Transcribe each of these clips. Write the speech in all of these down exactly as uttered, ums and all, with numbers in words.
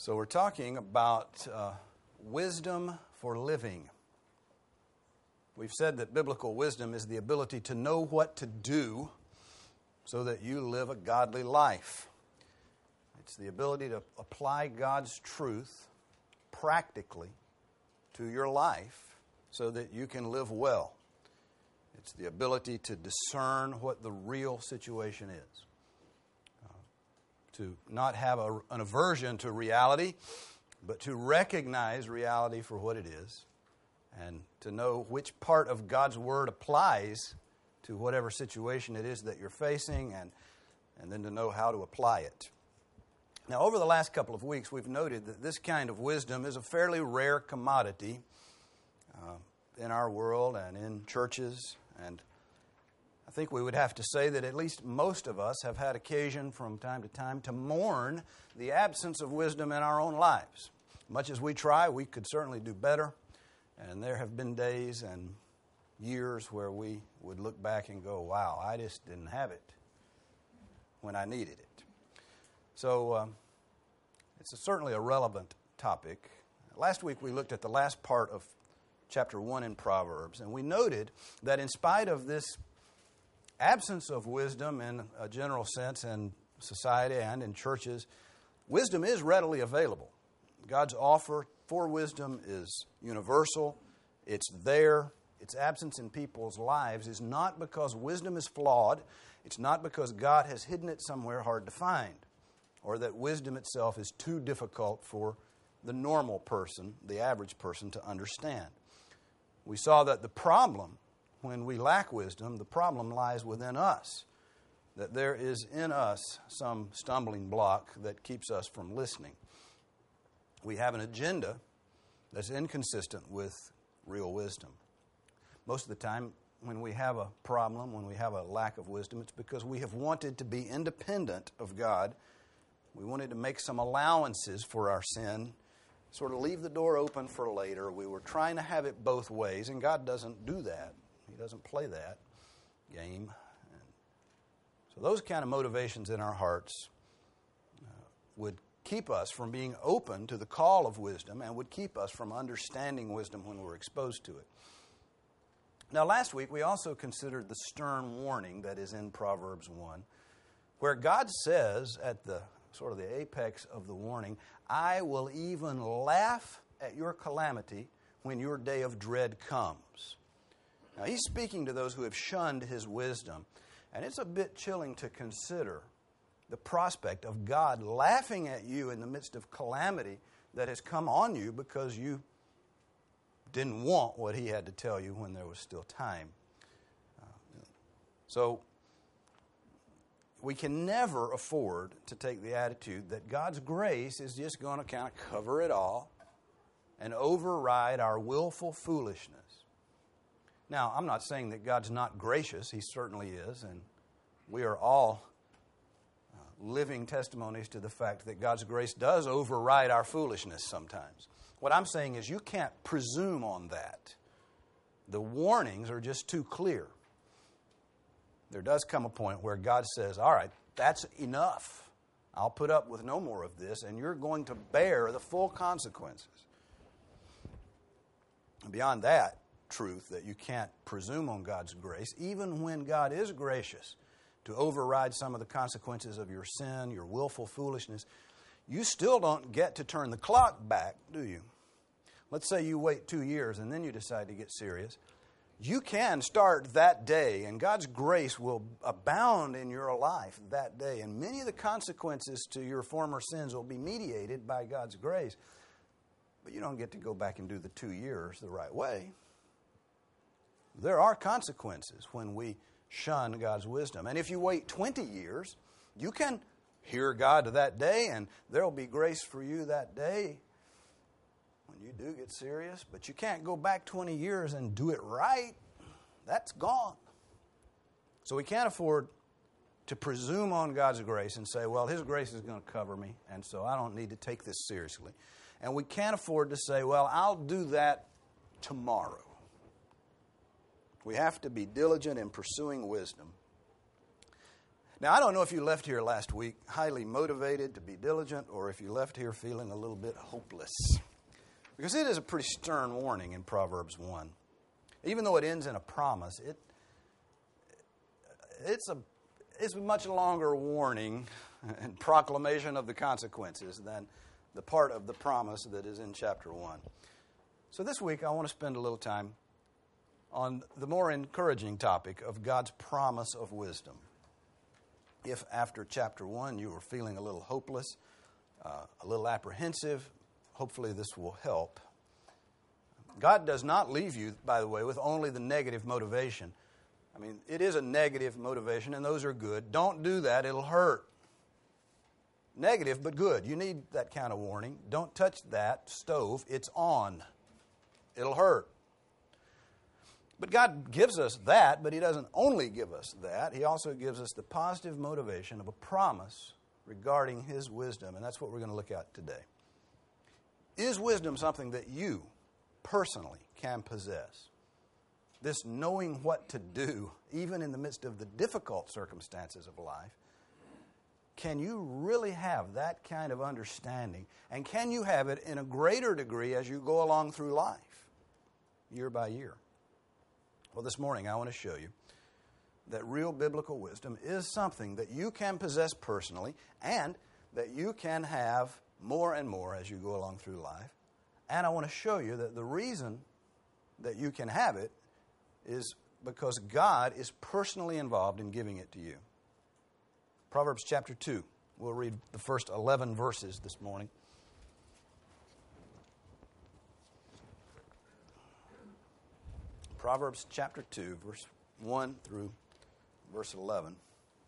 So we're talking about uh, wisdom for living. We've said that biblical wisdom is the ability to know what to do so that you live a godly life. It's the ability to apply God's truth practically to your life so that you can live well. It's the ability to discern what the real situation is. Uh, to not have a, an aversion to reality, but to recognize reality for what it is, and to know which part of God's Word applies to whatever situation it is that you're facing, and, and then to know how to apply it. Now, over the last couple of weeks, we've noted that this kind of wisdom is a fairly rare commodity uh, in our world and in churches, and I think we would have to say that at least most of us have had occasion from time to time to mourn the absence of wisdom in our own lives. Much as we try, we could certainly do better, and there have been days and years where we would look back and go, wow, I just didn't have it when I needed it. So um, it's a, certainly a relevant topic. Last week we looked at the last part of chapter one in Proverbs, and we noted that in spite of this absence of wisdom in a general sense in society and in churches, wisdom is readily available. God's offer for wisdom is universal. It's there. Its absence in people's lives is not because wisdom is flawed. It's not because God has hidden it somewhere hard to find, or that wisdom itself is too difficult for the normal person, the average person, to understand. We saw that the problem, when we lack wisdom, the problem lies within us, that there is in us some stumbling block that keeps us from listening. We have an agenda that's inconsistent with real wisdom. Most of the time, when we have a problem, when we have a lack of wisdom, it's because we have wanted to be independent of God. We wanted to make some allowances for our sin, sort of leave the door open for later. We were trying to have it both ways, and God doesn't do that. He doesn't play that game. And so those kind of motivations in our hearts uh, would keep us from being open to the call of wisdom and would keep us from understanding wisdom when we're exposed to it. Now, last week we also considered the stern warning that is in Proverbs one, where God says at the sort of the apex of the warning, I will even laugh at your calamity when your day of dread comes. Now, he's speaking to those who have shunned his wisdom, and it's a bit chilling to consider the prospect of God laughing at you in the midst of calamity that has come on you because you didn't want what he had to tell you when there was still time. Uh, so, we can never afford to take the attitude that God's grace is just going to kind of cover it all and override our willful foolishness. Now, I'm not saying that God's not gracious. He certainly is, and we are all uh, living testimonies to the fact that God's grace does override our foolishness sometimes. What I'm saying is you can't presume on that. The warnings are just too clear. There does come a point where God says, all right, that's enough. I'll put up with no more of this, and you're going to bear the full consequences. And beyond that truth, that you can't presume on God's grace, even when God is gracious to override some of the consequences of your sin, your willful foolishness, you still don't get to turn the clock back, do you? Let's say you wait two years and then you decide to get serious. You can start that day, and God's grace will abound in your life that day. And many of the consequences to your former sins will be mediated by God's grace. But you don't get to go back and do the two years the right way. There are consequences when we shun God's wisdom. And if you wait twenty years, you can hear God that day, and there will be grace for you that day when you do get serious. But you can't go back twenty years and do it right. That's gone. So we can't afford to presume on God's grace and say, well, His grace is going to cover me, and so I don't need to take this seriously. And we can't afford to say, well, I'll do that tomorrow. We have to be diligent in pursuing wisdom. Now, I don't know if you left here last week highly motivated to be diligent or if you left here feeling a little bit hopeless. Because it is a pretty stern warning in Proverbs one. Even though it ends in a promise, it it's a it's a much longer warning and proclamation of the consequences than the part of the promise that is in chapter one. So this week I want to spend a little time on the more encouraging topic of God's promise of wisdom. If after chapter one you were feeling a little hopeless, uh, a little apprehensive, hopefully this will help. God does not leave you, by the way, with only the negative motivation. I mean, it is a negative motivation, and those are good. Don't do that. It'll hurt. Negative, but good. You need that kind of warning. Don't touch that stove. It's on. It'll hurt. But God gives us that, but He doesn't only give us that. He also gives us the positive motivation of a promise regarding His wisdom, and that's what we're going to look at today. Is wisdom something that you personally can possess? This knowing what to do, even in the midst of the difficult circumstances of life, can you really have that kind of understanding? And can you have it in a greater degree as you go along through life, year by year? Well, this morning I want to show you that real biblical wisdom is something that you can possess personally and that you can have more and more as you go along through life. And I want to show you that the reason that you can have it is because God is personally involved in giving it to you. Proverbs chapter two. We'll read the first eleven verses this morning. Proverbs chapter two, verse one through verse eleven.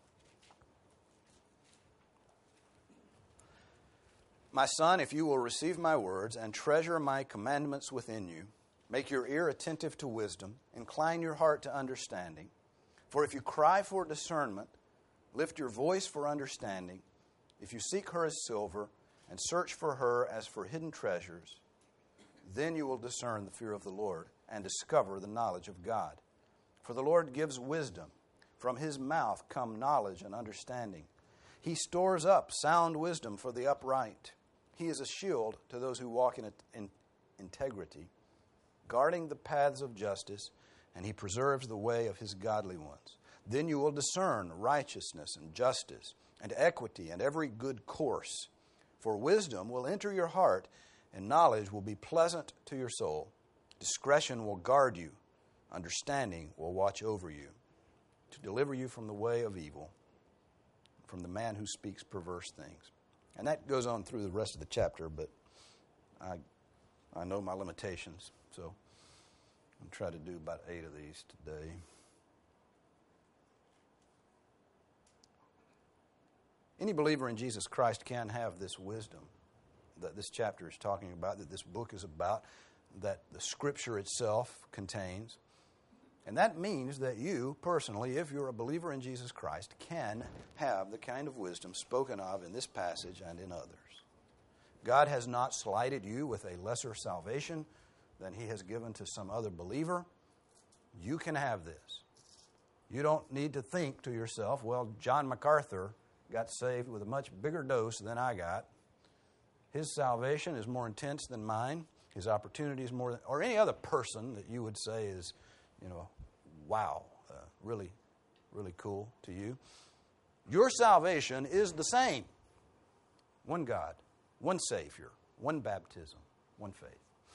My son, if you will receive my words and treasure my commandments within you, make your ear attentive to wisdom, incline your heart to understanding. For if you cry for discernment, lift your voice for understanding, if you seek her as silver and search for her as for hidden treasures, then you will discern the fear of the Lord and discover the knowledge of God. For the Lord gives wisdom. From His mouth come knowledge and understanding. He stores up sound wisdom for the upright. He is a shield to those who walk in, in integrity, guarding the paths of justice, and He preserves the way of His godly ones. Then you will discern righteousness and justice and equity and every good course. For wisdom will enter your heart, and knowledge will be pleasant to your soul. Discretion will guard you. Understanding will watch over you, to deliver you from the way of evil, from the man who speaks perverse things. And that goes on through the rest of the chapter, but I I know my limitations, so I'll try to do about eight of these today. Any believer in Jesus Christ can have this wisdom that this chapter is talking about, that this book is about, that the Scripture itself contains. And that means that you, personally, if you're a believer in Jesus Christ, can have the kind of wisdom spoken of in this passage and in others. God has not slighted you with a lesser salvation than He has given to some other believer. You can have this. You don't need to think to yourself, well, John MacArthur got saved with a much bigger dose than I got. His salvation is more intense than mine. His opportunity is more than, or any other person that you would say is, you know, wow, uh, really, really cool to you. Your salvation is the same. One God, one Savior, one baptism, one faith.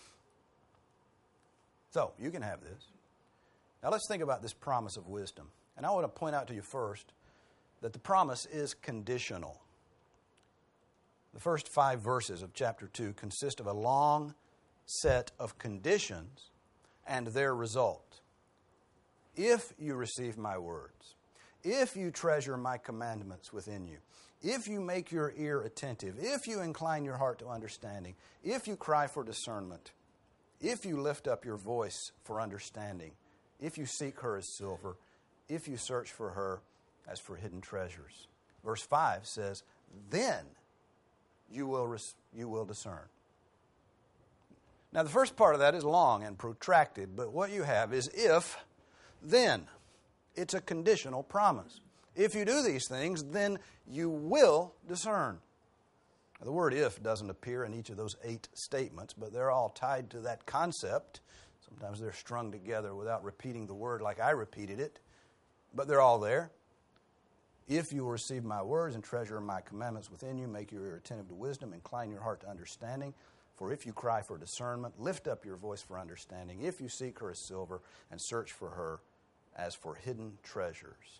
So, you can have this. Now let's think about this promise of wisdom. And I want to point out to you first that the promise is conditional. The first five verses of chapter two consist of a long set of conditions and their result. If you receive my words, if you treasure my commandments within you, if you make your ear attentive, if you incline your heart to understanding, if you cry for discernment, if you lift up your voice for understanding, if you seek her as silver, if you search for her as for hidden treasures. Verse five says, then you will res- you will discern. Now the first part of that is long and protracted, but what you have is if, then. It's a conditional promise. If you do these things, then you will discern. Now, the word if doesn't appear in each of those eight statements, but they're all tied to that concept. Sometimes they're strung together without repeating the word like I repeated it, but they're all there. If you will receive my words and treasure my commandments within you, make your ear attentive to wisdom, incline your heart to understanding. For if you cry for discernment, lift up your voice for understanding. If you seek her as silver and search for her as for hidden treasures.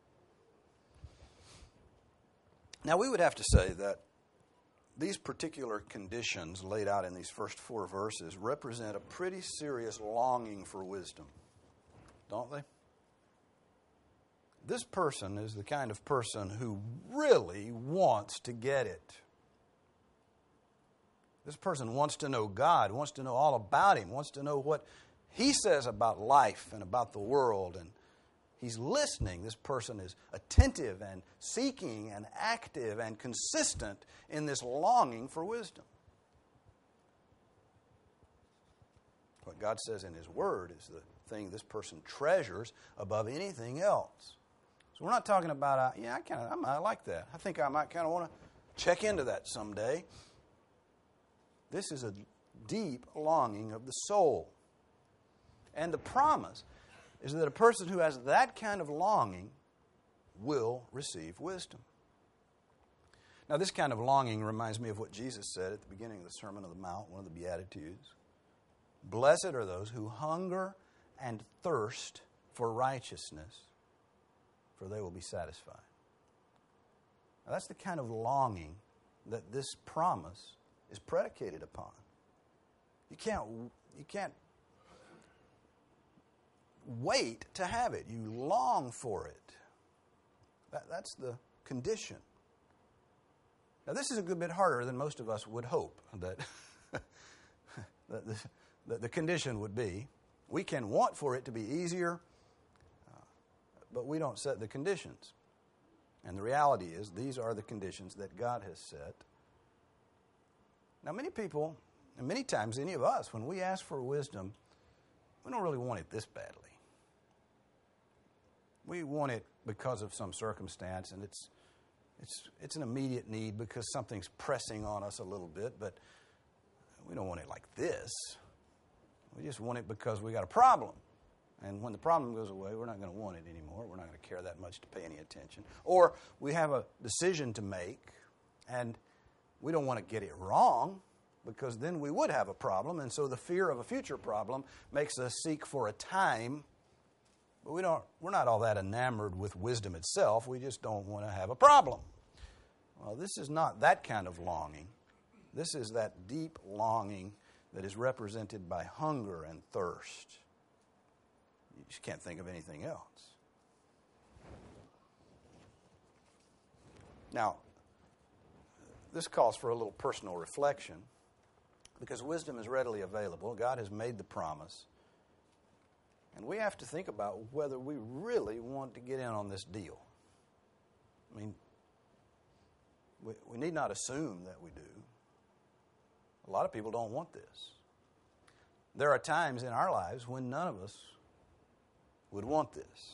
Now, we would have to say that these particular conditions laid out in these first four verses represent a pretty serious longing for wisdom, don't they? This person is the kind of person who really wants to get it. This person wants to know God, wants to know all about Him, wants to know what He says about life and about the world, and he's listening. This person is attentive and seeking and active and consistent in this longing for wisdom. What God says in His Word is the thing this person treasures above anything else. So we're not talking about, uh, yeah, I kind of, I like that. I think I might kind of want to check into that someday. This is a deep longing of the soul. And the promise is that a person who has that kind of longing will receive wisdom. Now, this kind of longing reminds me of what Jesus said at the beginning of the Sermon on the Mount, one of the Beatitudes. Blessed are those who hunger and thirst for righteousness, for they will be satisfied. Now, that's the kind of longing that this promise is predicated upon. You can't, you can't wait to have it. You long for it. That, that's the condition. Now, this is a good bit harder than most of us would hope that, that, the, that the condition would be. We can want for it to be easier, uh, but we don't set the conditions. And the reality is, these are the conditions that God has set. Now, many people, and many times any of us, when we ask for wisdom, we don't really want it this badly. We want it because of some circumstance, and it's it's it's an immediate need because something's pressing on us a little bit, but we don't want it like this. We just want it because we got a problem. And when the problem goes away, we're not going to want it anymore. We're not going to care that much to pay any attention. Or we have a decision to make, and we don't want to get it wrong because then we would have a problem. And so the fear of a future problem makes us seek for a time. But we don't, we're not all that enamored with wisdom itself. We just don't want to have a problem. Well, this is not that kind of longing. This is that deep longing that is represented by hunger and thirst. You just can't think of anything else. Now, this calls for a little personal reflection because wisdom is readily available. God has made the promise. And we have to think about whether we really want to get in on this deal. I mean, we, we need not assume that we do. A lot of people don't want this. There are times in our lives when none of us would want this.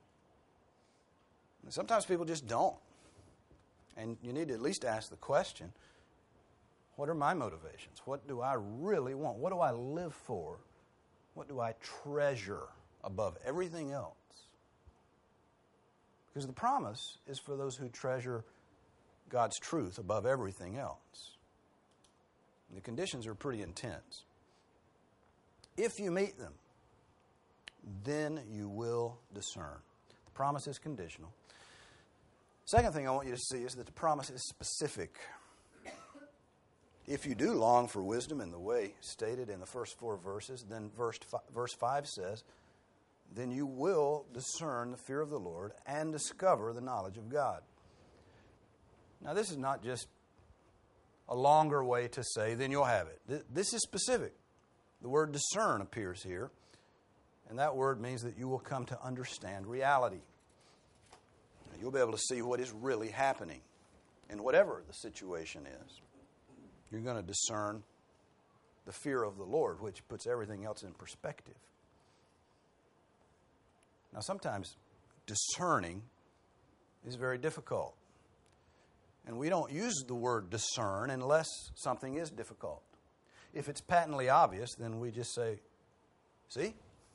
And sometimes people just don't. And you need to at least ask the question, what are my motivations? What do I really want? What do I live for? What do I treasure above everything else? Because the promise is for those who treasure God's truth above everything else. And the conditions are pretty intense. If you meet them, then you will discern. The promise is conditional. Second thing I want you to see is that the promise is specific. If you do long for wisdom in the way stated in the first four verses, then verse five, verse five says, then you will discern the fear of the Lord and discover the knowledge of God. Now, this is not just a longer way to say, then you'll have it. This is specific. The word discern appears here, and that word means that you will come to understand reality. You'll be able to see what is really happening in whatever the situation is. You're going to discern the fear of the Lord, which puts everything else in perspective. Now, sometimes discerning is very difficult. And we don't use the word discern unless something is difficult. If it's patently obvious, then we just say, see?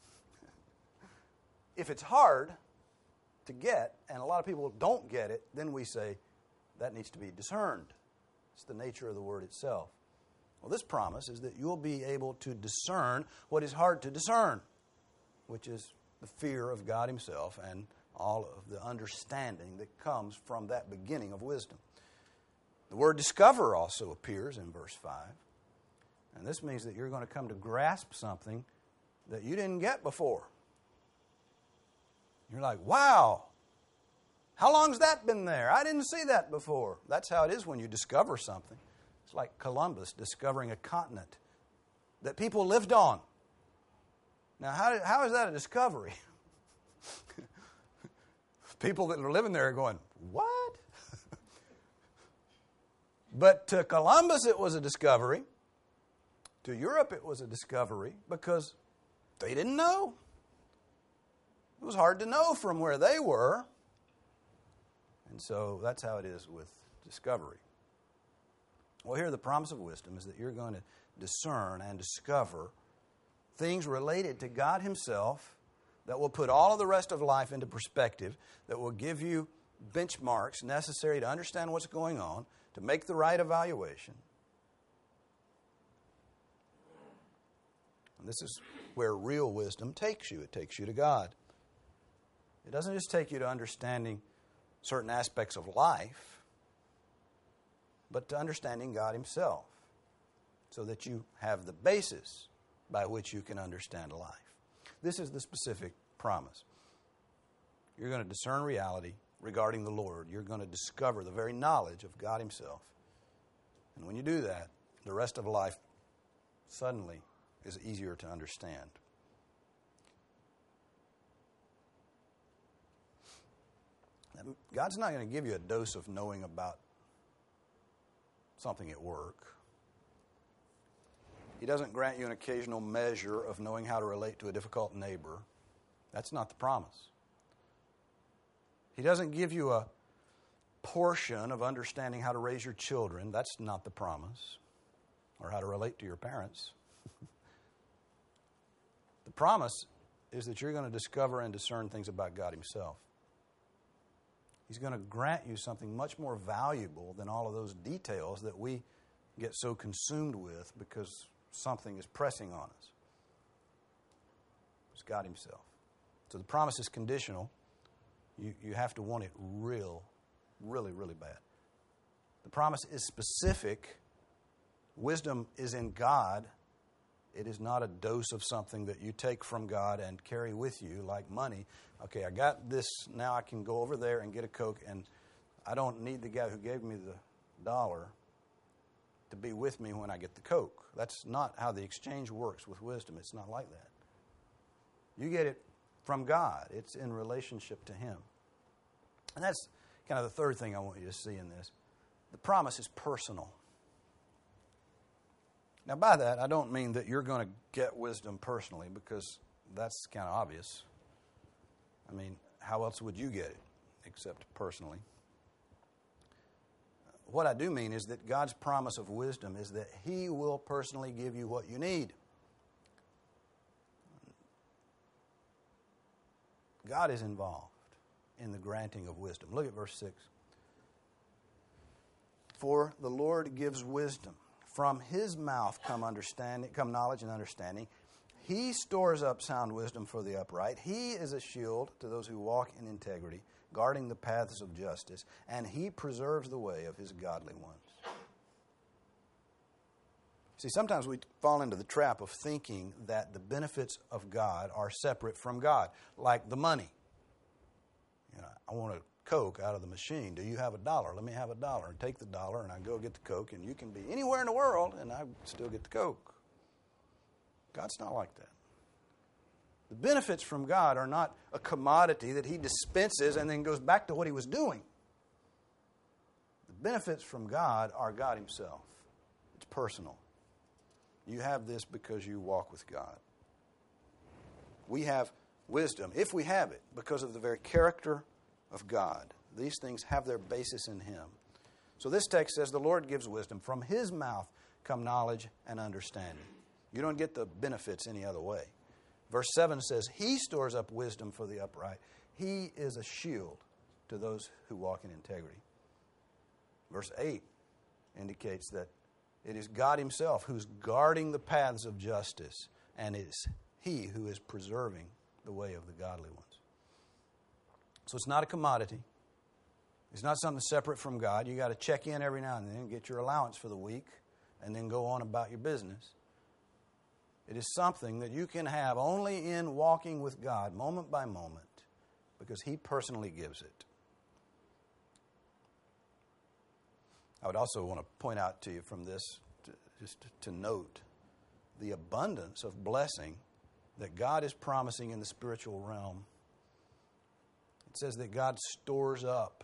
If it's hard to get, and a lot of people don't get it, then we say, that needs to be discerned. It's the nature of the word itself. Well, this promise is that you'll be able to discern what is hard to discern, which is the fear of God Himself and all of the understanding that comes from that beginning of wisdom. The word discover also appears in verse five. And this means that you're going to come to grasp something that you didn't get before. You're like, wow, how long's that been there? I didn't see that before. That's how it is when you discover something. It's like Columbus discovering a continent that people lived on. Now, how, did, how is that a discovery? People that are living there are going, what? But to Columbus it was a discovery. To Europe it was a discovery because they didn't know. It was hard to know from where they were. And so that's how it is with discovery. Well, here the promise of wisdom is that you're going to discern and discover things related to God Himself that will put all of the rest of life into perspective, that will give you benchmarks necessary to understand what's going on, to make the right evaluation. And this is where real wisdom takes you. It takes you to God. It doesn't just take you to understanding certain aspects of life, but to understanding God Himself, so that you have the basis by which you can understand life. This is the specific promise. You're going to discern reality regarding the Lord. You're going to discover the very knowledge of God Himself. And when you do that, the rest of life suddenly is easier to understand. God's not going to give you a dose of knowing about something at work. He doesn't grant you an occasional measure of knowing how to relate to a difficult neighbor. That's not the promise. He doesn't give you a portion of understanding how to raise your children. That's not the promise. Or how to relate to your parents. The promise is that you're going to discover and discern things about God Himself. He's going to grant you something much more valuable than all of those details that we get so consumed with because something is pressing on us. It's God Himself. So the promise is conditional. You, you have to want it real, really, really bad. The promise is specific. Wisdom is in God. It is not a dose of something that you take from God and carry with you like money. Okay, I got this, now I can go over there and get a Coke, and I don't need the guy who gave me the dollar to be with me when I get the Coke. That's not how the exchange works with wisdom. It's not like that. You get it from God. It's in relationship to Him. And that's kind of the third thing I want you to see in this. The promise is personal. Now, by that, I don't mean that you're going to get wisdom personally, because that's kind of obvious. I mean, how else would you get it except personally? What I do mean is that God's promise of wisdom is that He will personally give you what you need. God is involved in the granting of wisdom. Look at verse six. For the Lord gives wisdom. From His mouth come understanding, come knowledge and understanding. He stores up sound wisdom for the upright. He is a shield to those who walk in integrity, guarding the paths of justice, and He preserves the way of His godly ones. See, sometimes we fall into the trap of thinking that the benefits of God are separate from God, like the money. You know, I want a Coke out of the machine. Do you have a dollar? Let me have a dollar. And take the dollar, and I go get the Coke, and you can be anywhere in the world, and I still get the Coke. God's not like that. The benefits from God are not a commodity that He dispenses and then goes back to what He was doing. The benefits from God are God Himself. It's personal. You have this because you walk with God. We have wisdom, if we have it, because of the very character of God. These things have their basis in Him. So this text says the Lord gives wisdom. From His mouth come knowledge and understanding. You don't get the benefits any other way. Verse seven says, He stores up wisdom for the upright. He is a shield to those who walk in integrity. Verse eight indicates that it is God Himself who's guarding the paths of justice, and it's He who is preserving the way of the godly ones. So it's not a commodity. It's not something separate from God. You got to check in every now and then, get your allowance for the week, and then go on about your business. It is something that you can have only in walking with God, moment by moment, because He personally gives it. I would also want to point out to you from this, to, just to note the abundance of blessing that God is promising in the spiritual realm. It says that God stores up.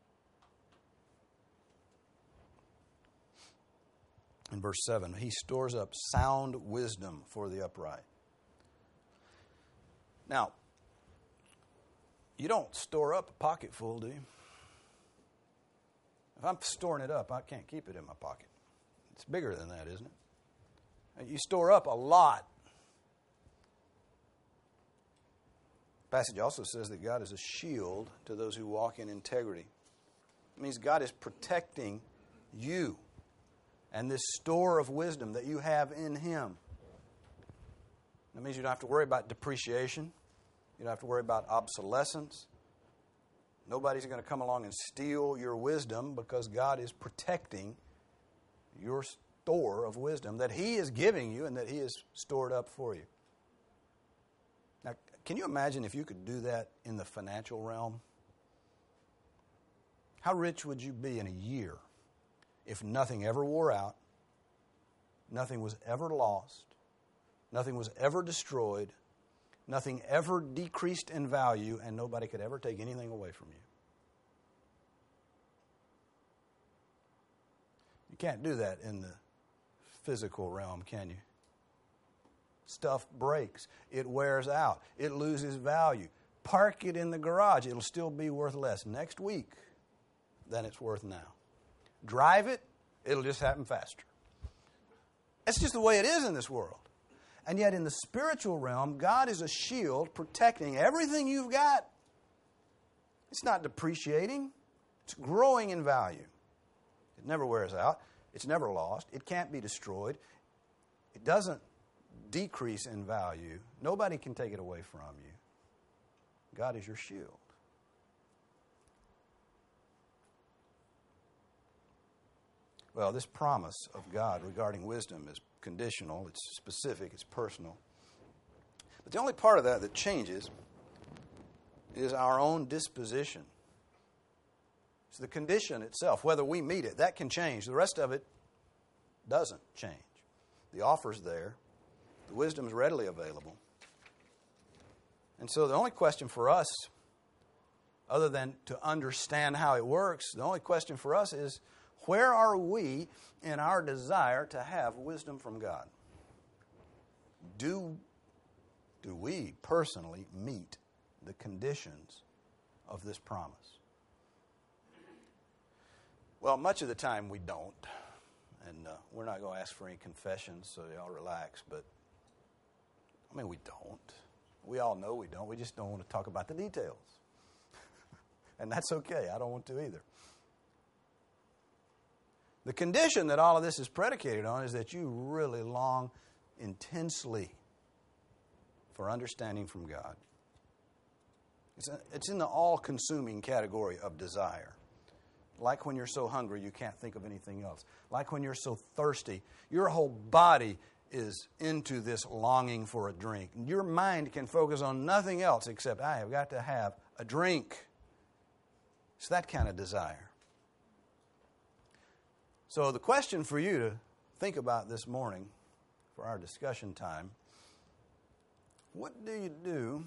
In verse seven, He stores up sound wisdom for the upright. Now, you don't store up a pocket full, do you? If I'm storing it up, I can't keep it in my pocket. It's bigger than that, isn't it? You store up a lot. The passage also says that God is a shield to those who walk in integrity. It means God is protecting you and this store of wisdom that you have in Him. That means you don't have to worry about depreciation. You don't have to worry about obsolescence. Nobody's going to come along and steal your wisdom, because God is protecting your store of wisdom that He is giving you and that He has stored up for you. Now, can you imagine if you could do that in the financial realm? How rich would you be in a year if nothing ever wore out, nothing was ever lost, nothing was ever destroyed, nothing ever decreased in value, and nobody could ever take anything away from you? You can't do that in the physical realm, can you? Stuff breaks. It wears out. It loses value. Park it in the garage. It'll still be worth less next week than it's worth now. Drive it. It'll just happen faster. That's just the way it is in this world. And yet in the spiritual realm, God is a shield protecting everything you've got. It's not depreciating. It's growing in value. It never wears out. It's never lost. It can't be destroyed. It doesn't decrease in value. Nobody can take it away from you. God is your shield. Well, this promise of God regarding wisdom is conditional, it's specific, it's personal. But the only part of that that changes is our own disposition. It's the condition itself, whether we meet it, that can change. The rest of it doesn't change. The offer's there. The wisdom's readily available. And so the only question for us, other than to understand how it works, the only question for us is, where are we in our desire to have wisdom from God? Do, do we personally meet the conditions of this promise? Well, much of the time we don't. And uh, we're not going to ask for any confessions, so y'all relax. But, I mean, we don't. We all know we don't. We just don't want to talk about the details. And that's okay. I don't want to either. The condition that all of this is predicated on is that you really long intensely for understanding from God. It's, a, it's in the all-consuming category of desire. Like when you're so hungry you can't think of anything else. Like when you're so thirsty, your whole body is into this longing for a drink. Your mind can focus on nothing else except, I have got to have a drink. It's that kind of desire. So the question for you to think about this morning for our discussion time, what do you do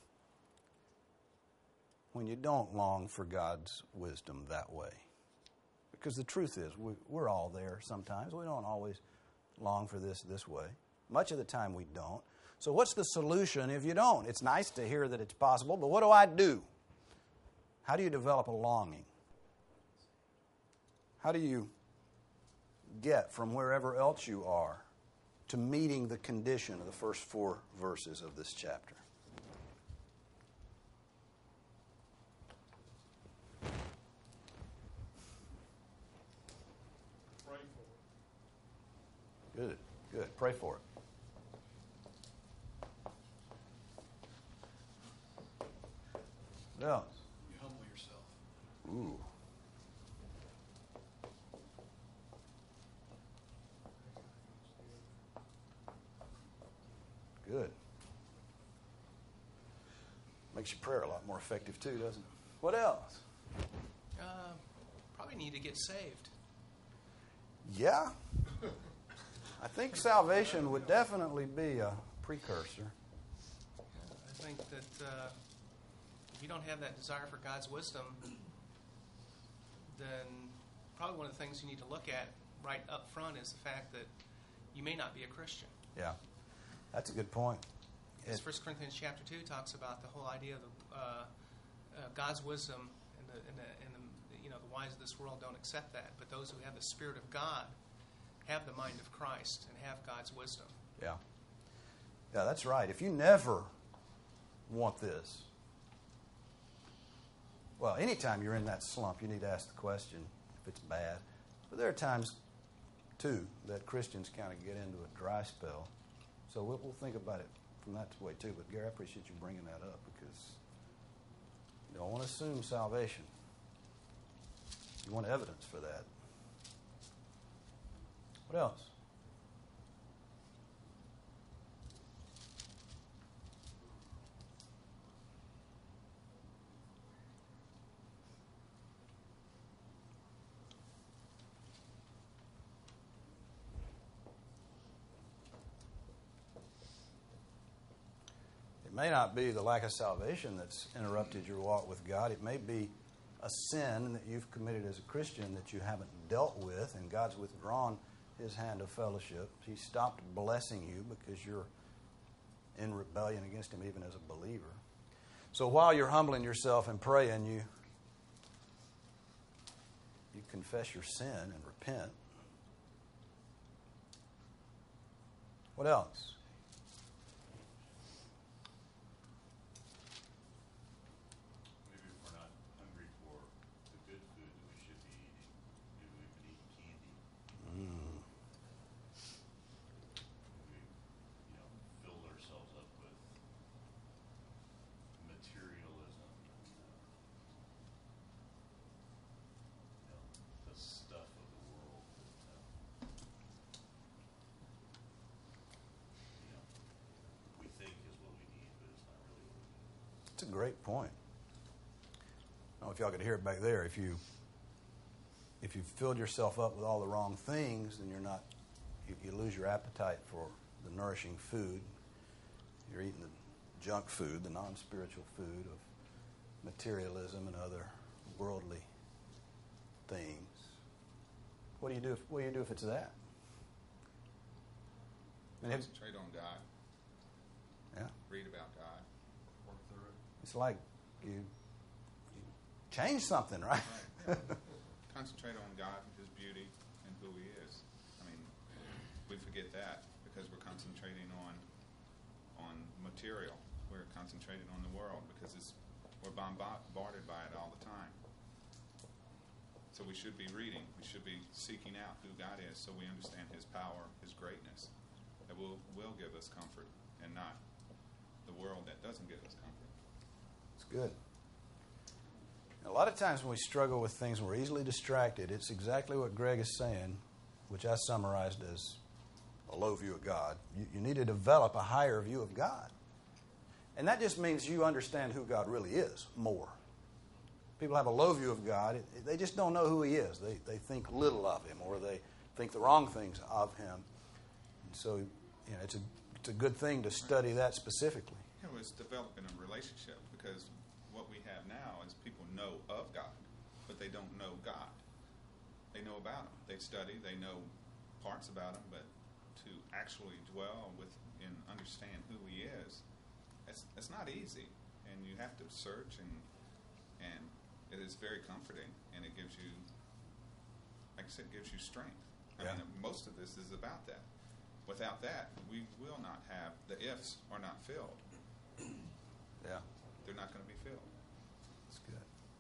when you don't long for God's wisdom that way? Because the truth is, we, we're all there sometimes. We don't always long for this this way. Much of the time we don't. So what's the solution if you don't? It's nice to hear that it's possible, but what do I do? How do you develop a longing? How do you get from wherever else you are to meeting the condition of the first four verses of this chapter? Pray for it. Good, good. Pray for it. What else? You humble yourself. Ooh. Good. Makes your prayer a lot more effective too, doesn't it? What else? Uh, probably need to get saved. Yeah. I think salvation would definitely be a precursor. I think that uh, if you don't have that desire for God's wisdom, then probably one of the things you need to look at right up front is the fact that you may not be a Christian. Yeah. That's a good point. Because It- First Corinthians chapter two talks about the whole idea of the, uh, uh, God's wisdom, and the, and, the, and the you know the wise of this world don't accept that, but those who have the Spirit of God have the mind of Christ and have God's wisdom. Yeah. Yeah, that's right. If you never want this, well, anytime you're in that slump, you need to ask the question if it's bad. But there are times, too, that Christians kind of get into a dry spell. So we'll, we'll think about it from that way, too. But, Gary, I appreciate you bringing that up because you don't want to assume salvation. You want evidence for that. What else? It may not be the lack of salvation that's interrupted your walk with God. It may be a sin that you've committed as a Christian that you haven't dealt with, and God's withdrawn His hand of fellowship. He stopped blessing you because you're in rebellion against Him even as a believer. So while you're humbling yourself and praying, you, you confess your sin and repent. What else? Maybe if we're not hungry for the good food that we should be eating, maybe we've been eating candy. Mm. We, you know, filled ourselves up with materialism and, uh, you know, the stuff of the world that, uh, you know, we think is what we need, but it's not really what we need. It's a great point. I don't know if y'all could hear it back there. If you if you filled yourself up with all the wrong things, then you're not you, you lose your appetite for the nourishing food. You're eating the junk food, the non-spiritual food of materialism and other worldly things. What do you do? If, what do you do if it's that? And if, Concentrate on God. yeah, Read about God. Work through it. it's like you, you change something, right? Right. Concentrate on God, His beauty, and who He is. I mean, we forget that because we're concentrating on on material. We're concentrating on the world because it's, we're bombarded by it all the time. So we should be reading. We should be seeking out who God is so we understand His power, His greatness. That will will give us comfort and not the world that doesn't give us comfort. It's good. A lot of times when we struggle with things, we're easily distracted. It's exactly what Greg is saying, which I summarized as a low view of God. You, you need to develop a higher view of God. And that just means you understand who God really is more. People have a low view of God. It, they just don't know who He is. They, they think little of Him, or they think the wrong things of Him. And so, you know, it's a, it's a good thing to study that specifically. You know, it's developing a relationship because what we have now is people know of God, but they don't know God. They know about Him. They study. They know parts about Him, but to actually dwell with and understand who He is, it's, it's not easy. And you have to search and and it is very comforting, and it gives you, like I said, gives you strength. I Yeah. mean, most of this is about that. Without that, we will not have, the ifs are not filled. Yeah, They're not going to be filled. that's good.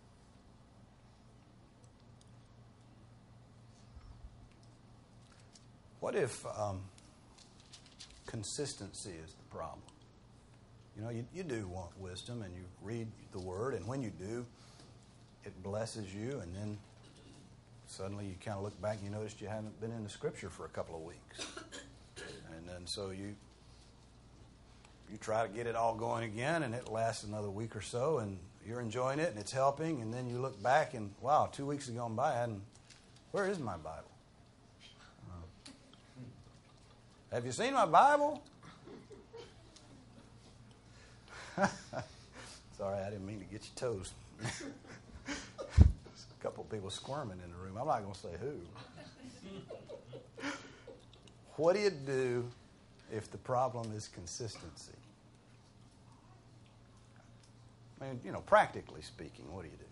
What if um, consistency is the problem? You know, you, you do want wisdom, and you read the Word, and when you do, it blesses you, and then suddenly you kind of look back and you notice you haven't been in the Scripture for a couple of weeks. And then so you you try to get it all going again, and it lasts another week or so, and you're enjoying it, and it's helping, and then you look back, and wow, two weeks have gone by, and where is my Bible? Uh, have you seen my Bible? Sorry, I didn't mean to get your toes. A couple of people squirming in the room. I'm not going to say who. What do you do if the problem is consistency? I mean, you know, practically speaking, what do you do?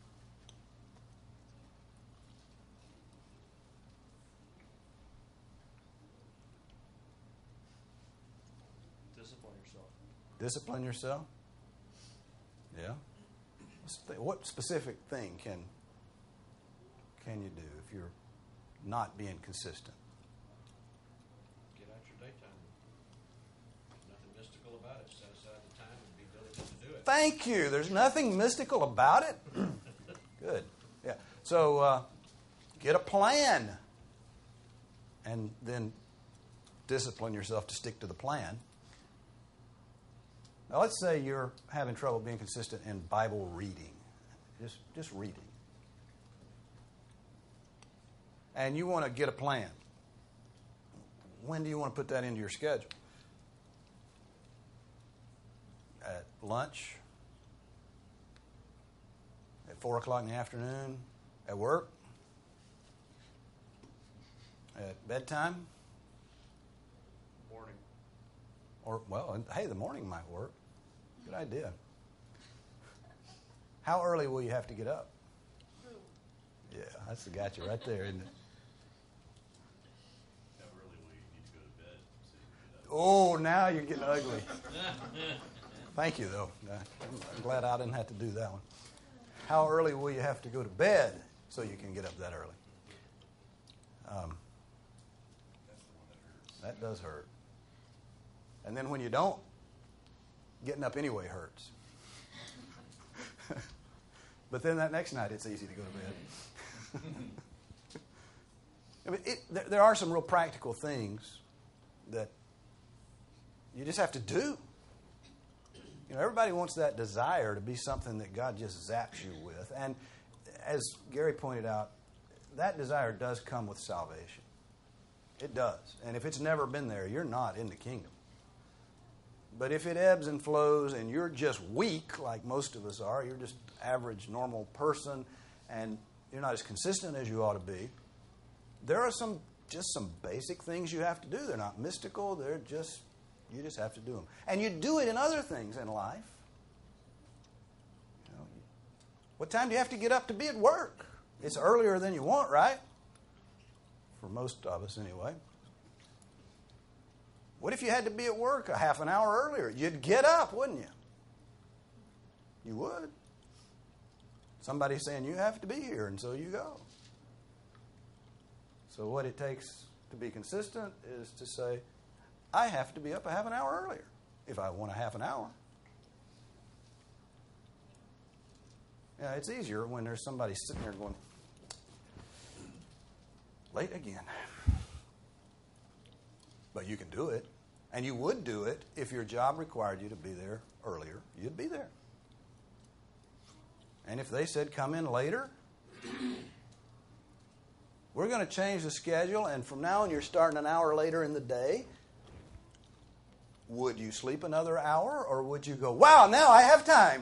Discipline yourself. Discipline yourself? Yeah. What specific thing can can you do if you're not being consistent? Get out your daytime. Nothing mystical about it. Set aside the time and be diligent to do it. Thank you. There's nothing mystical about it. Good. Yeah. So uh, get a plan and then discipline yourself to stick to the plan. Now, let's say you're having trouble being consistent in Bible reading, just, just reading. And you want to get a plan. When do you want to put that into your schedule? At lunch? At four o'clock in the afternoon? At work? At bedtime? Morning. Or, well, hey, the morning might work. Good idea. How early will you have to get up? Yeah, that's the gotcha right there, isn't it? How early will you need to go to bed so you can get up? Oh, now you're getting ugly. Thank you, though. I'm glad I didn't have to do that one. How early will you have to go to bed so you can get up that early? Um, That's the one that hurts. that does hurt. And then when you don't, getting up anyway hurts. But then that next night, it's easy to go to bed. I mean, it, there, there are some real practical things that you just have to do. You know, everybody wants that desire to be something that God just zaps you with. And as Gary pointed out, that desire does come with salvation. It does. And if it's never been there, you're not in the kingdom. But if it ebbs and flows and you're just weak, like most of us are, you're just average, normal person, and you're not as consistent as you ought to be, there are some just some basic things you have to do. They're not mystical. They're just, you just have to do them. And you do it in other things in life. You know, what time do you have to get up to be at work? It's earlier than you want, right? For most of us, anyway. What if you had to be at work a half an hour earlier? You'd get up, wouldn't you? You would. Somebody's saying you have to be here, and so you go. So what it takes to be consistent is to say, I have to be up a half an hour earlier if I want a half an hour. Yeah, it's easier when there's somebody sitting there going, late again. But you can do it. And you would do it if your job required you to be there earlier. You'd be there. And if they said, come in later, we're going to change the schedule, and from now on you're starting an hour later in the day, would you sleep another hour, or would you go, wow, now I have time?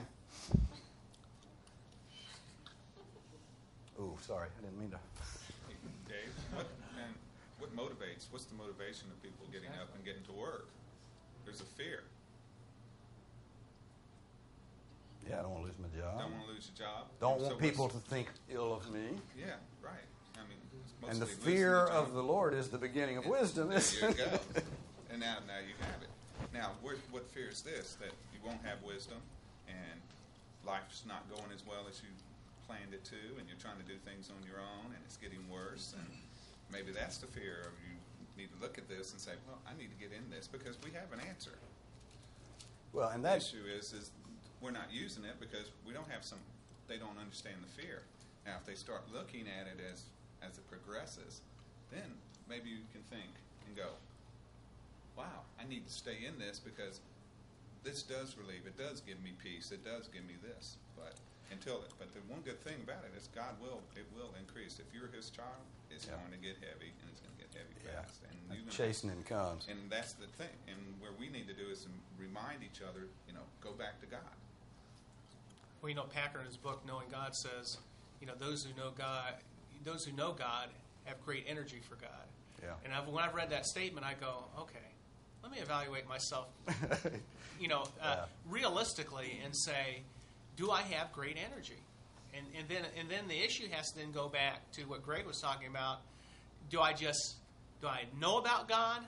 Oh, sorry, I didn't mean to. Dave, what, and what motivates, what's the motivation of people getting up and getting to work? There's a fear. Yeah, I don't want to lose my job. Don't want to lose your job. Don't And want so people what's- to think ill of me. Yeah, right. I mean, it's And the mostly losing fear your of job. the Lord is the beginning of wisdom, There isn't you it? go. And now, now you have it. Now, where, what fear is this? That you won't have wisdom, and life's not going as well as you planned it to, and you're trying to do things on your own, and it's getting worse. And maybe that's the fear of you need to look at this and say, well, I need to get in this because we have an answer. Well, and The that issue is, is we're not using it because we don't have some. They don't understand the fear. Now, if they start looking at it as as it progresses, then maybe you can think and go, "Wow, I need to stay in this because this does relieve. It does give me peace. It does give me this." But until it, but the one good thing about it is God will it will increase. If you're His child, it's Yeah. going to get heavy, and it's going to get heavy Yeah. fast. And that you're gonna- chastening comes. and that's the thing. And where we need to do is to remind each other, you know, go back to God. Well, you know, Packer in his book, Knowing God, says, you know, those who know God, those who know God have great energy for God. Yeah. And I've, when I've read that statement, I go, okay, let me evaluate myself, you know, uh, Yeah. realistically and say, do I have great energy? And, and then and then the issue has to then go back to what Greg was talking about. Do I just, do I know about God?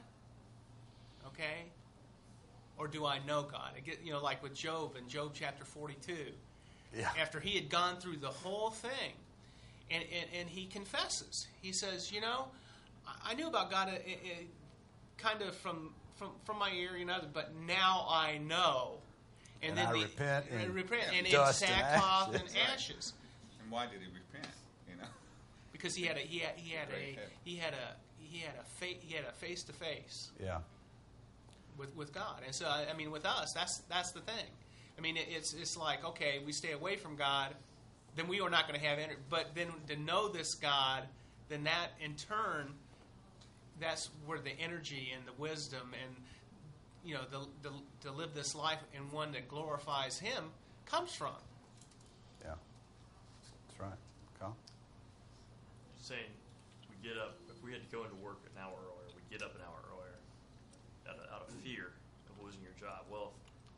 Okay? Or do I know God? I get, you know, like with Job in Job chapter forty-two. Yeah. After he had gone through the whole thing, and, and, and he confesses. He says, you know, I, I knew about God uh, uh, kind of from, from from my ear, you know, but now I know. And then I the, repent and in repent and in dust and sackcloth and ashes. ashes. And why did he repent? You know, Because he had a he had he had Great a head. he had a he had a fa- he had a face to face Yeah. with with God. And so I I mean with us that's that's the thing. I mean it, it's it's like okay, we stay away from God, then we are not going to have energy. But then to know this God, then that in turn, that's where the energy and the wisdom and you know the, the to live this life in one that glorifies Him comes from. Yeah. That's right. Carl? Saying we get up, if we had to go into work an hour earlier, we get up an hour earlier out of, out of fear of losing your job. Well,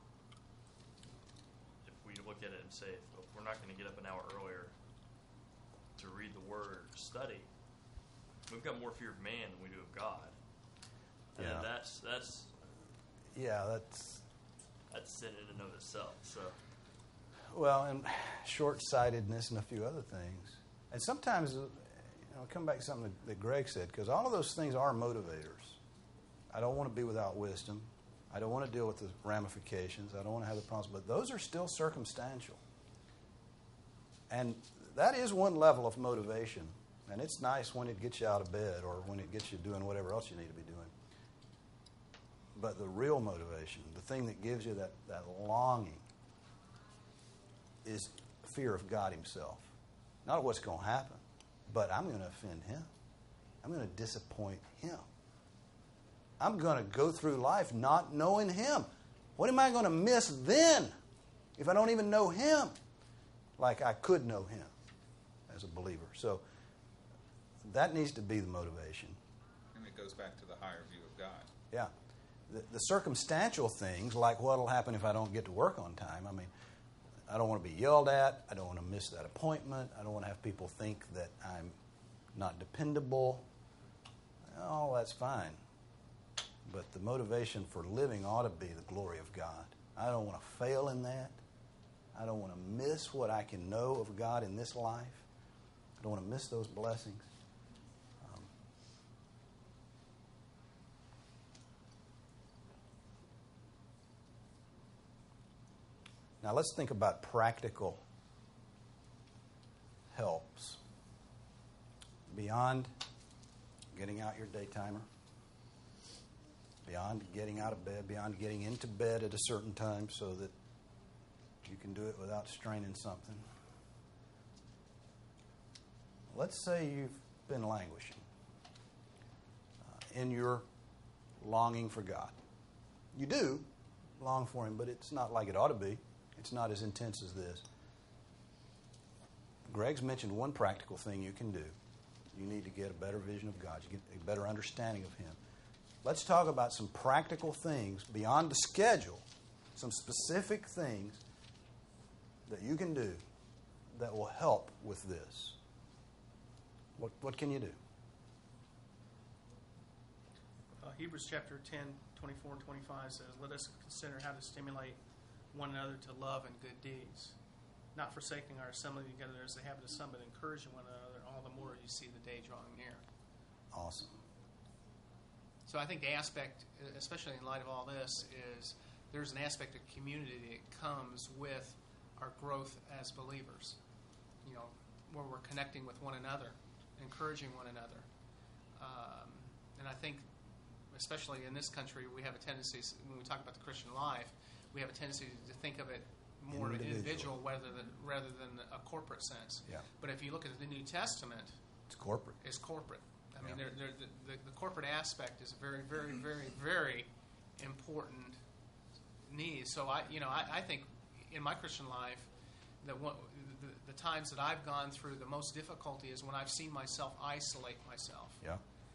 if, if we look at it and say, if, if we're not going to get up an hour earlier to read the Word or study, we've got more fear of man than we do of God. And Yeah. that's that's Yeah, that's that's sin in and of itself. So well, and short-sightedness and a few other things. And sometimes, you know, come back to something that, that Greg said, because all of those things are motivators. I don't want to be without wisdom. I don't want to deal with the ramifications. I don't want to have the problems. But those are still circumstantial. And that is one level of motivation. And it's nice when it gets you out of bed or when it gets you doing whatever else you need to be doing. But the real motivation, the thing that gives you that, that longing, is fear of God Himself. Not what's going to happen, but I'm going to offend Him. I'm going to disappoint Him. I'm going to go through life not knowing Him. What am I going to miss then if I don't even know Him like I could know Him as a believer? So that needs to be the motivation. and it goes back to the higher view of God. Yeah. The, the circumstantial things, like what will happen if I don't get to work on time, I mean, I don't want to be yelled at. I don't want to miss that appointment. I don't want to have people think that I'm not dependable. All that's fine. But the motivation for living ought to be the glory of God. I don't want to fail in that. I don't want to miss what I can know of God in this life. I don't want to miss those blessings. Um, Now let's think about practical helps. Beyond getting out your day timer, beyond getting out of bed, beyond getting into bed at a certain time so that you can do it without straining something. Let's say you've been languishing uh, in your longing for God. You do long for Him, but it's not like it ought to be. It's not as intense as this. Greg's mentioned one practical thing you can do. You need to get a better vision of God. You get a better understanding of Him. Let's talk about some practical things beyond the schedule, some specific things that you can do that will help with this, what, what can you do? Uh, Hebrews chapter ten, twenty-four and twenty-five says, "Let us consider how to stimulate one another to love and good deeds, not forsaking our assembly together as the habit of some, but encouraging one another, all the more you see the day drawing near." Awesome. So I think the aspect, especially in light of all this, is there's an aspect of community that comes with our growth as believers. You know, where we're connecting with one another, encouraging one another. Um, and I think, especially in this country, we have a tendency, when we talk about the Christian life, we have a tendency to think of it more Individual. individual rather than rather than a corporate sense. Yeah. But if you look at the New Testament, It's corporate. it's corporate. I mean, Yeah. they're, they're, the, the, the corporate aspect is a very, very, very, very important need. So I, you know, I, I think in my Christian life, that one, the, the times that I've gone through the most difficulty is when I've seen myself isolate myself. Yeah.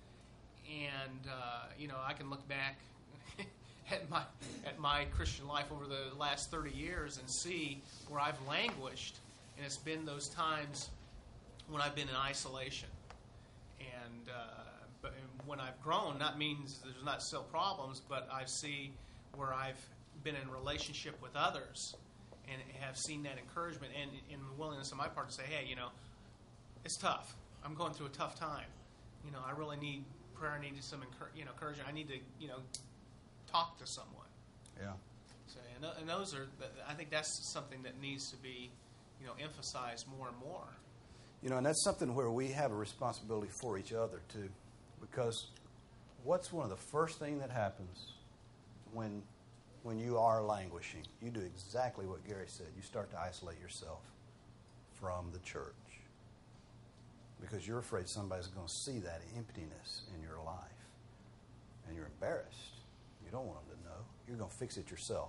And uh, you know, I can look back at my at my Christian life over the last thirty years and see where I've languished, and it's been those times when I've been in isolation. And uh, but when I've grown, that means there's not still problems, but I see where I've been in relationship with others and have seen that encouragement and in the willingness on my part to say, hey, you know, it's tough. I'm going through a tough time. You know, I really need prayer. I need some encour- you know, encouragement. I need to, you know, talk to someone. Yeah. So, and, th- and those are, I think that's something that needs to be, you know, emphasized more and more. You know, and that's something where we have a responsibility for each other, too. Because what's one of the first thing that happens when when you are languishing? You do exactly what Gary said. You start to isolate yourself from the church. Because you're afraid somebody's going to see that emptiness in your life. And you're embarrassed. You don't want them to know. You're going to fix it yourself.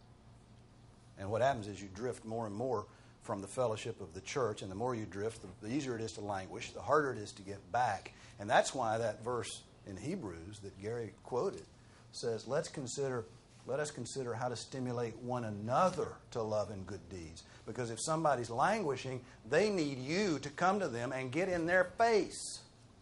And what happens is you drift more and more from the fellowship of the church, and the more you drift, the, the easier it is to languish, the harder it is to get back. And that's why that verse in Hebrews that Gary quoted says, let's consider, let us consider how to stimulate one another to love and good deeds. Because if somebody's languishing, they need you to come to them and get in their face.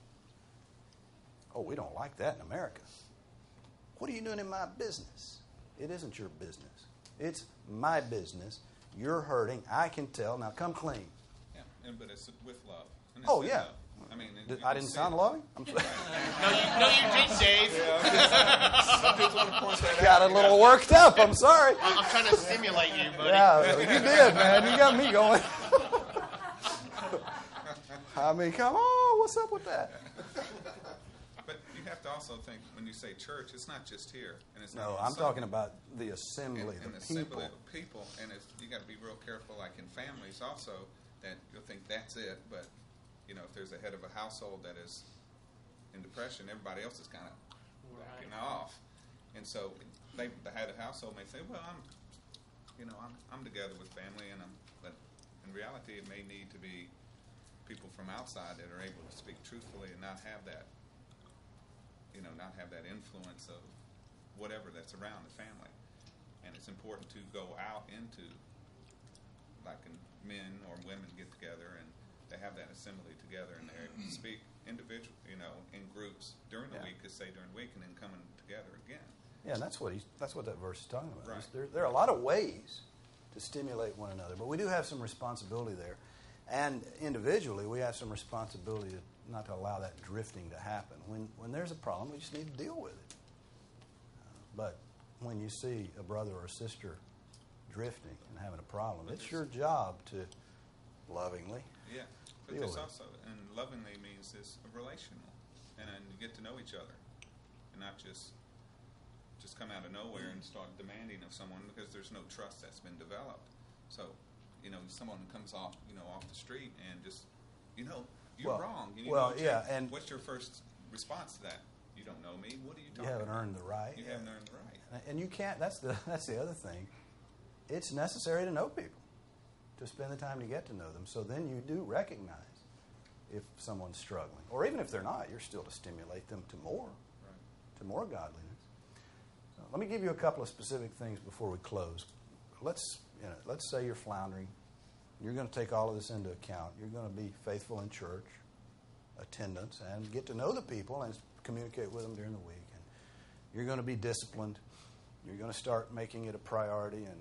Oh, we don't like that in America. What are you doing in my business? It isn't your business. It's my business. You're hurting. I can tell. Now come clean. Yeah, and, but it's with love. And it's Oh, in yeah. love. I mean, Did, you I can didn't see sound it. loving? I'm sorry. No, you, no, you didn't, Dave. Some people want to point that Got out. a little worked up. I'm sorry. I'm I'm trying to stimulate you, buddy. Yeah, you did, man. You got me going. I mean, come on. What's up with that? But you have to also think, when you say church, it's not just here. And it's not No, on I'm Sunday. talking about the assembly, and, the and people. assembly of people, and it's, you got to be real careful, like in families also, that you'll think that's it, but you know, if there's a head of a household that is in depression, everybody else is kind of backing off, and so they, the head of the household may say, "Well, I'm, you know, I'm, I'm together with family, and I'm," but in reality, it may need to be people from outside that are able to speak truthfully and not have that, you know, not have that influence of whatever that's around the family. And it's important to go out into, like in men or women get together and they have that assembly together and they're able to speak individual, you know, in groups during the Yeah. week, as say during the week, and then coming together again. Yeah, and that's what he's, that's what that verse is talking about. Right. There, there are a lot of ways to stimulate one another, but we do have some responsibility there. And individually, we have some responsibility to not to allow that drifting to happen. When when there's a problem, we just need to deal with it. Uh, but when you see a brother or a sister drifting and having a problem, But it's there's- your job to lovingly. Yeah, but Deal there's with it. also, and lovingly means it's relational, and then you get to know each other, and not just just come out of nowhere and start demanding of someone because there's no trust that's been developed. So, you know, someone comes off, you know, off the street and just, you know, you're Well- wrong. You need well, to check. yeah, and- what's your first response to that? You don't know me. What are you You talking haven't about? earned the right. You haven't earned the right. And you can't. That's the that's the other thing. It's necessary to know people, to spend the time to get to know them. So then you do recognize if someone's struggling, or even if they're not, you're still to stimulate them to more, Right. to more godliness. So let me give you a couple of specific things before we close. Let's you know, let's say you're floundering You're going to take all of this into account. You're going to be faithful in church, attendance, and get to know the people and communicate with them during the week. And you're going to be disciplined. You're going to start making it a priority and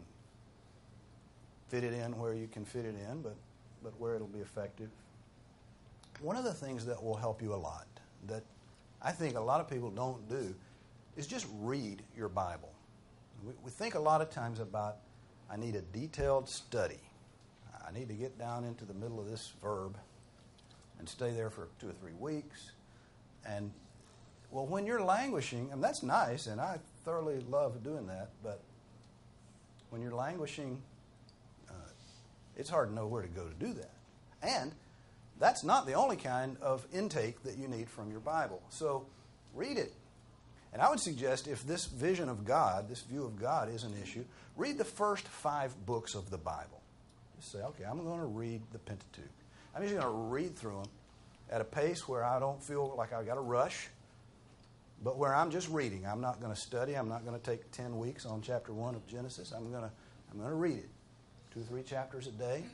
fit it in where you can fit it in, but, but where it'll be effective. One of the things that will help you a lot, that I think a lot of people don't do, is just read your Bible. We, we think a lot of times about, I need a detailed study. I need to get down into the middle of this verb and stay there for two or three weeks. And, well, when you're languishing, and that's nice, and I thoroughly love doing that, but when you're languishing, uh, it's hard to know where to go to do that. And that's not the only kind of intake that you need from your Bible. So read it. And I would suggest if this vision of God, this view of God is an issue, read the first five books of the Bible. Just say, okay, I'm going to read the Pentateuch. I'm just going to read through them at a pace where I don't feel like I've got to rush, but where I'm just reading. I'm not going to study. I'm not going to take ten weeks on chapter one of Genesis. I'm going to I'm going to read it, two or three chapters a day,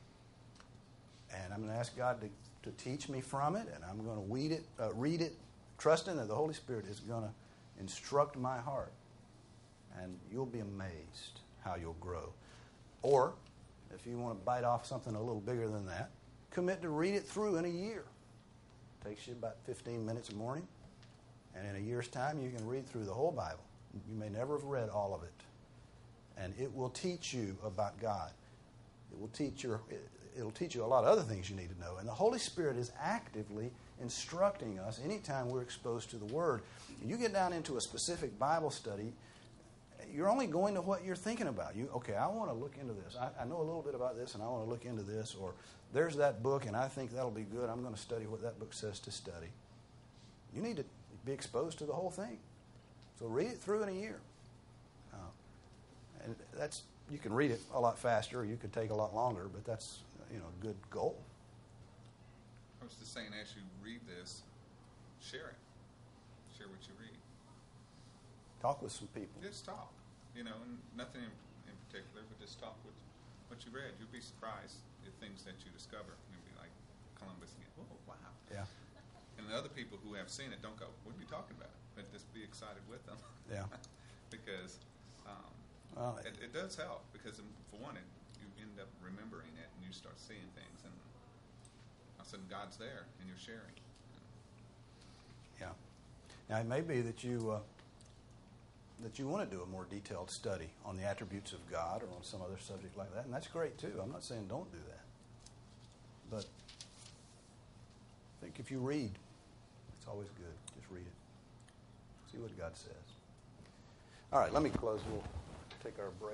and I'm going to ask God to, to teach me from it, and I'm going to read it, uh, read it, trusting that the Holy Spirit is going to instruct my heart, and you'll be amazed how you'll grow. Or, if you want to bite off something a little bigger than that, commit to read it through in a year. It takes you about fifteen minutes a morning, and in a year's time, you can read through the whole Bible. You may never have read all of it, and it will teach you about God. It will teach your, it'll teach you a lot of other things you need to know. And the Holy Spirit is actively instructing us anytime we're exposed to the Word. You get down into a specific Bible study, you're only going to what you're thinking about. You okay, I want to look into this. I, I know a little bit about this, and I want to look into this. Or there's that book, and I think that'll be good. I'm going to study what that book says to study. You need to be exposed to the whole thing. So read it through in a year. Uh, and that's you can read it a lot faster. Or you could take a lot longer, but that's you know a good goal. I was just saying, as you read this, share it. Share what you read. Talk with some people. Just talk. You know, and nothing in, in particular, but just talk with what you read. You'll be surprised at things that you discover. You'll be like Columbus and go, oh, wow. Yeah. And the other people who have seen it don't go, what are you talking about? But just be excited with them. Yeah. Because um, Well, it, it does help. Because, um, for one, it, you end up remembering it and you start seeing things. And all of a sudden, God's there and you're sharing. Yeah. Now, it may be that you uh, that you want to do a more detailed study on the attributes of God or on some other subject like that, and that's great too. I'm not saying don't do that. But I think if you read, it's always good. Just read it. See what God says. All right, let me close. We'll take our break.